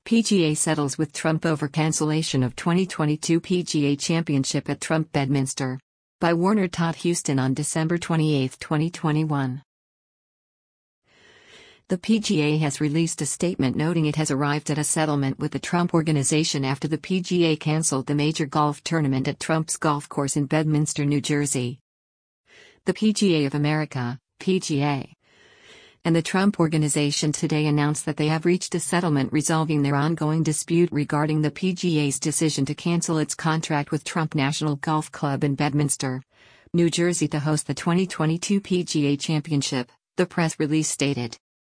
PGA settles with Trump over cancellation of 2022 PGA Championship at Trump Bedminster. By Warner Todd Houston on December 28, 2021. The PGA has released a statement noting it has arrived at a settlement with the Trump Organization after the PGA canceled the major golf tournament at Trump's golf course in Bedminster, New Jersey. The PGA of America, PGA, and the Trump Organization today announced that they have reached a settlement resolving their ongoing dispute regarding the PGA's decision to cancel its contract with Trump National Golf Club in Bedminster, New Jersey to host the 2022 PGA Championship, the press release stated.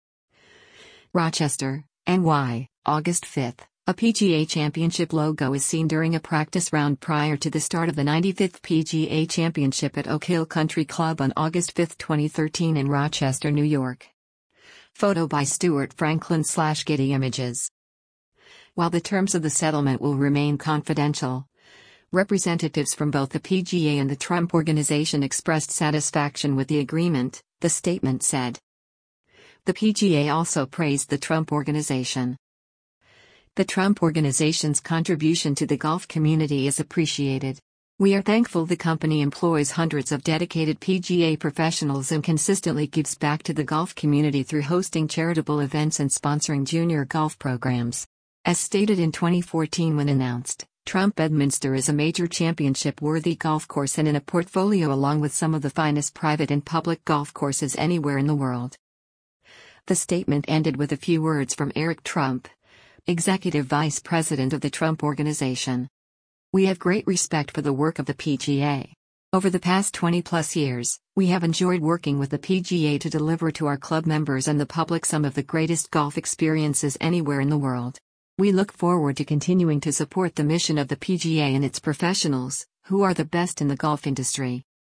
Rochester, NY, August 5. A PGA Championship logo is seen during a practice round prior to the start of the 95th PGA Championship at Oak Hill Country Club on August 5, 2013 in Rochester, New York. Photo by Stuart Franklin/Getty Images. While the terms of the settlement will remain confidential, representatives from both the PGA and the Trump Organization expressed satisfaction with the agreement, the statement said. The PGA also praised the Trump Organization. The Trump Organization's contribution to the golf community is appreciated. We are thankful the company employs hundreds of dedicated PGA professionals and consistently gives back to the golf community through hosting charitable events and sponsoring junior golf programs. As stated in 2014 when announced, Trump Bedminster is a major championship-worthy golf course and in a portfolio along with some of the finest private and public golf courses anywhere in the world. The statement ended with a few words from Eric Trump, Executive Vice President of the Trump Organization. We have great respect for the work of the PGA. Over the past 20-plus years, we have enjoyed working with the PGA to deliver to our club members and the public some of the greatest golf experiences anywhere in the world. We look forward to continuing to support the mission of the PGA and its professionals, who are the best in the golf industry.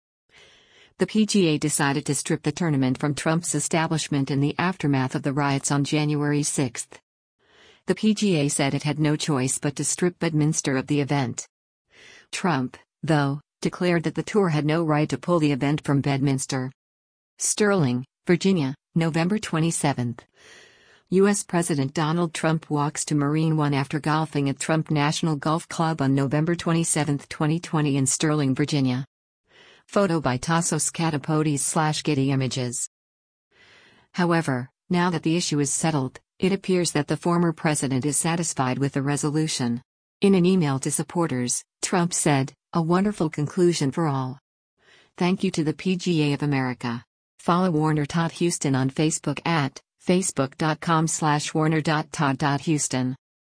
The PGA decided to strip the tournament from Trump's establishment in the aftermath of the riots on January 6. The PGA said it had no choice but to strip Bedminster of the event. Trump, though, declared that the tour had no right to pull the event from Bedminster. Sterling, Virginia, November 27. U.S. President Donald Trump walks to Marine One after golfing at Trump National Golf Club on November 27, 2020 in Sterling, Virginia. Photo by Tassos Katapodis/Getty Images. However, now that the issue is settled, it appears that the former president is satisfied with the resolution. In an email to supporters, Trump said, "A wonderful conclusion for all. Thank you to the PGA of America." Follow Warner Todd Houston on Facebook at facebook.com/warner.todd.houston.